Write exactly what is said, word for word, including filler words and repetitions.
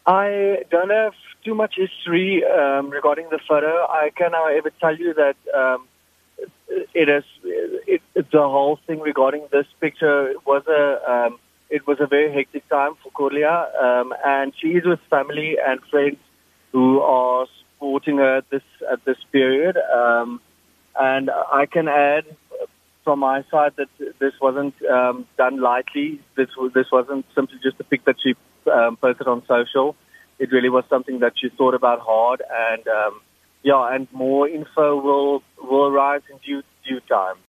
I don't have too much history um, regarding the photo. I can, however, tell you that um, it is it, it, the whole thing regarding this picture was a um, it was a very hectic time for Corlia, um, and she is with family and friends who are supporting her at this at this period. Um, and I can add from my side that this wasn't um, done lightly. This this wasn't simply just a pic that she um, posted on social. It really was something that she thought about hard, and um, yeah, and more info will will rise in due due time.